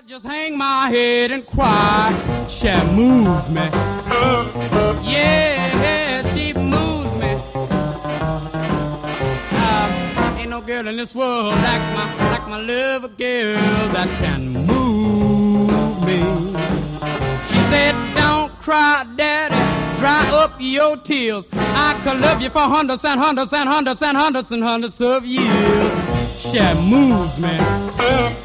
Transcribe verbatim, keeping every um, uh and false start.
I just hang my head and cry. She moves me. Yeah, she moves me. Uh, ain't no girl in this world like my like my love girl that can move me. She said, "Don't cry, Daddy. Dry up your tears. I could love you for hundreds and hundreds and hundreds and hundreds and hundreds of years." She moves me.